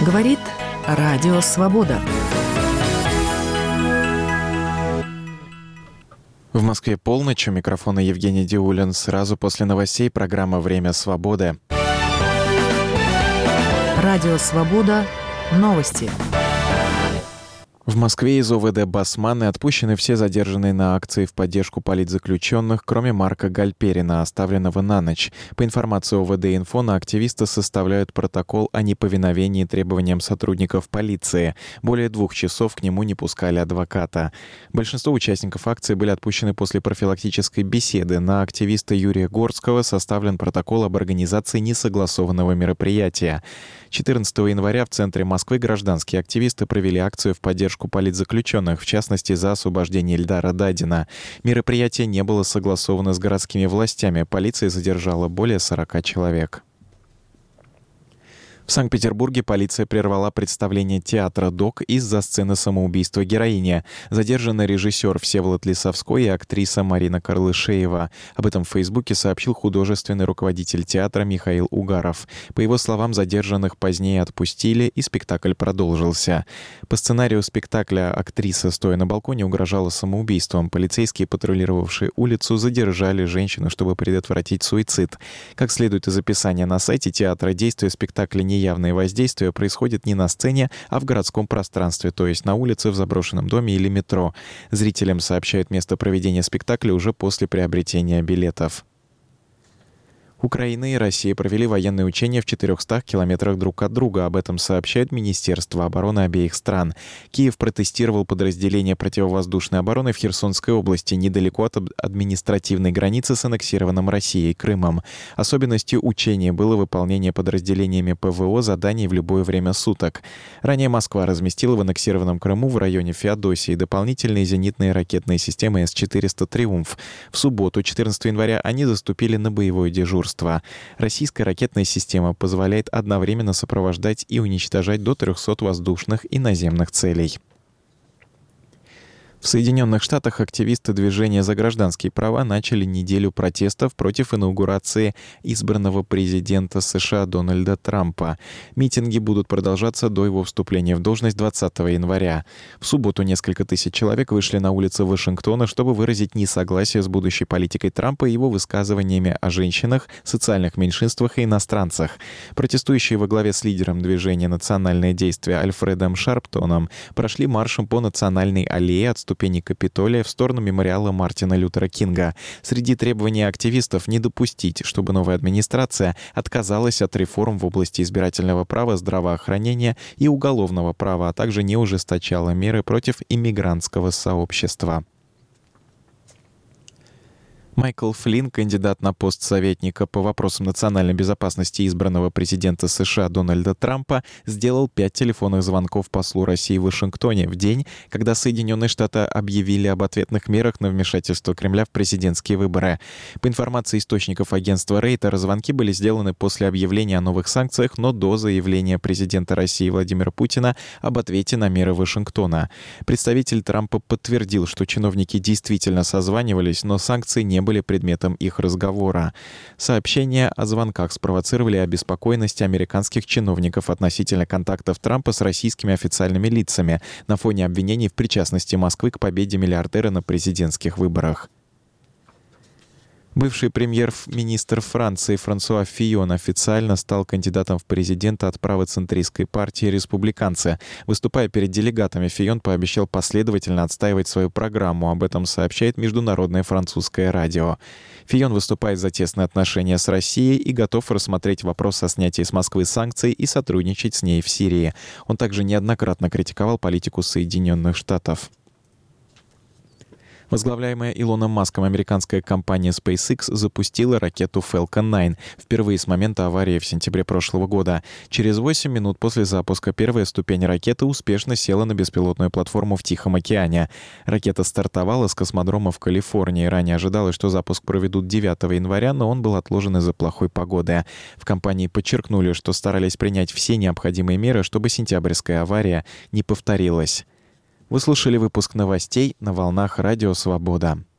Говорит Радио Свобода. В Москве полночь. У микрофона Евгений Диулин. Сразу после новостей программа «Время свободы». Радио Свобода. Новости. В Москве из ОВД «Басманны» отпущены все задержанные на акции в поддержку политзаключенных, кроме Марка Гальперина, оставленного на ночь. По информации ОВД-инфо, на активиста составляют протокол о неповиновении требованиям сотрудников полиции. Более 2 часов к нему не пускали адвоката. Большинство участников акции были отпущены после профилактической беседы. На активиста Юрия Горского составлен протокол об организации несогласованного мероприятия. 14 января в центре Москвы гражданские активисты провели акцию в поддержку политзаключенных, в частности, за освобождение Ильдара Дадина. Мероприятие не было согласовано с городскими властями. Полиция задержала более 40 человек. В Санкт-Петербурге полиция прервала представление театра «Док» из-за сцены самоубийства героини. Задержаны режиссер Всеволод Лисовской и актриса Марина Карлышеева. Об этом в Фейсбуке сообщил художественный руководитель театра Михаил Угаров. По его словам, задержанных позднее отпустили, и спектакль продолжился. По сценарию спектакля актриса, стоя на балконе, угрожала самоубийством. Полицейские, патрулировавшие улицу, задержали женщину, чтобы предотвратить суицид. Как следует из описания на сайте театра, действие спектакля «Неявное воздействие» происходит не на сцене, а в городском пространстве, то есть на улице, в заброшенном доме или метро. Зрителям сообщают место проведения спектакля уже после приобретения билетов. Украина и Россия провели военные учения в 400 километрах друг от друга. Об этом сообщает Министерство обороны обеих стран. Киев протестировал подразделения противовоздушной обороны в Херсонской области, недалеко от административной границы с аннексированным Россией Крымом. Особенностью учения было выполнение подразделениями ПВО заданий в любое время суток. Ранее Москва разместила в аннексированном Крыму в районе Феодосии дополнительные зенитные ракетные системы С-400 «Триумф». В субботу, 14 января, они заступили на боевое дежурство. Российская ракетная система позволяет одновременно сопровождать и уничтожать до 300 воздушных и наземных целей. В Соединенных Штатах активисты движения за гражданские права начали неделю протестов против инаугурации избранного президента США Дональда Трампа. Митинги будут продолжаться до его вступления в должность 20 января. В субботу несколько тысяч человек вышли на улицы Вашингтона, чтобы выразить несогласие с будущей политикой Трампа и его высказываниями о женщинах, социальных меньшинствах и иностранцах. Протестующие во главе с лидером движения «Национальное действие» Альфредом Шарптоном прошли маршем по Национальной аллее от ступени Капитолия в сторону мемориала Мартина Лютера Кинга. Среди требований активистов не допустить, чтобы новая администрация отказалась от реформ в области избирательного права, здравоохранения и уголовного права, а также не ужесточала меры против иммигрантского сообщества. Майкл Флинн, кандидат на пост советника по вопросам национальной безопасности избранного президента США Дональда Трампа, сделал 5 телефонных звонков послу России в Вашингтоне в день, когда Соединенные Штаты объявили об ответных мерах на вмешательство Кремля в президентские выборы. По информации источников агентства Рейтер, звонки были сделаны после объявления о новых санкциях, но до заявления президента России Владимира Путина об ответе на меры Вашингтона. Представитель Трампа подтвердил, что чиновники действительно созванивались, но санкции не были предметом их разговора. Сообщения о звонках спровоцировали обеспокоенность американских чиновников относительно контактов Трампа с российскими официальными лицами на фоне обвинений в причастности Москвы к победе миллиардера на президентских выборах. Бывший премьер-министр Франции Франсуа Фийон официально стал кандидатом в президенты от правоцентристской партии «Республиканцы». Выступая перед делегатами, Фийон пообещал последовательно отстаивать свою программу. Об этом сообщает Международное французское радио. Фийон выступает за тесные отношения с Россией и готов рассмотреть вопрос о снятии с Москвы санкций и сотрудничать с ней в Сирии. Он также неоднократно критиковал политику Соединенных Штатов. Возглавляемая Илоном Маском американская компания SpaceX запустила ракету Falcon 9 впервые с момента аварии в сентябре прошлого года. Через 8 минут после запуска первая ступень ракеты успешно села на беспилотную платформу в Тихом океане. Ракета стартовала с космодрома в Калифорнии. Ранее ожидалось, что запуск проведут 9 января, но он был отложен из-за плохой погоды. В компании подчеркнули, что старались принять все необходимые меры, чтобы сентябрьская авария не повторилась. Вы слушали выпуск новостей на волнах Радио Свобода.